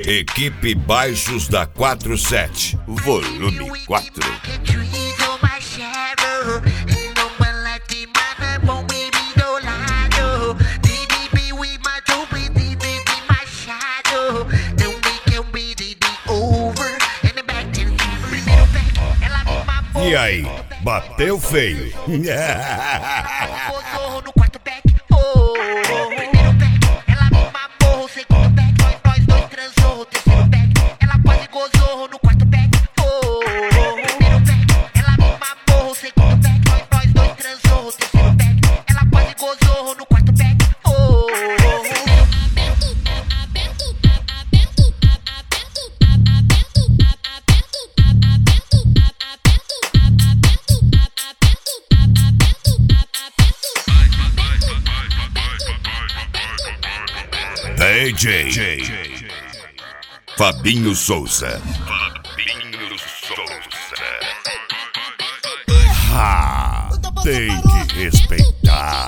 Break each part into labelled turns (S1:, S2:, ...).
S1: Equipe Baixos da 47, volume 4. E aí, bateu feio? DJ Fabinho Souza. Tem que respeitar.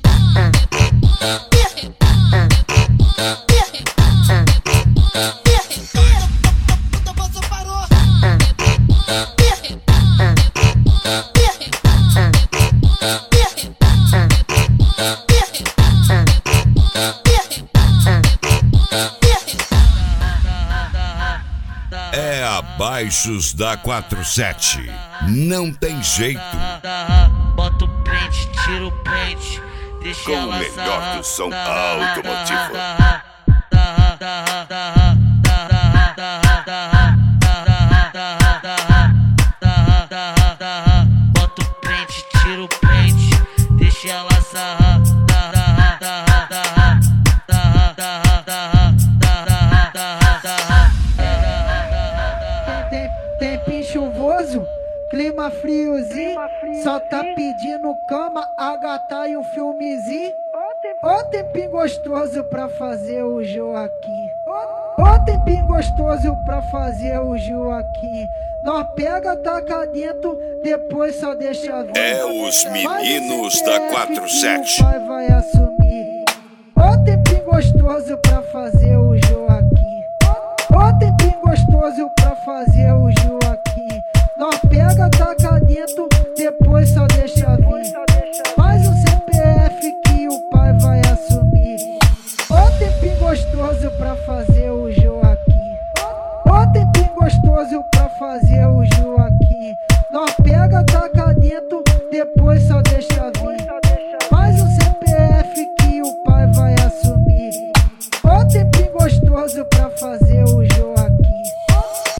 S1: É Abaixos da 47. Não tem jeito.
S2: Bota o print, tira o print, deixa
S1: com o melhor do som automotivo.
S2: Bota o print, tira o print, deixa ela sarrar.
S3: Tempinho chuvoso, clima friozinho, só tá pedindo cama, a gata e um filmezinho. Ô tempinho gostoso pra fazer o Joaquim. Ô tempinho gostoso pra fazer o Joaquim. Nós pega, taca dentro, depois só deixa vir.
S1: É os meninos da 47.
S3: O pai vai assumir. Ô tempinho gostoso pra fazer o Joaquim. Ô tempinho gostoso pra fazer o Joaquim. Nós pega, taca dentro, depois só deixa vir. Faz um CPF que o pai vai assumir. Ô tempinho gostoso pra fazer o Joaquim. Ô tempinho gostoso pra fazer o Joaquim. Nós pega, taca dentro, depois só deixa vir. Faz um CPF que o pai vai assumir. Ô tempinho gostoso pra fazer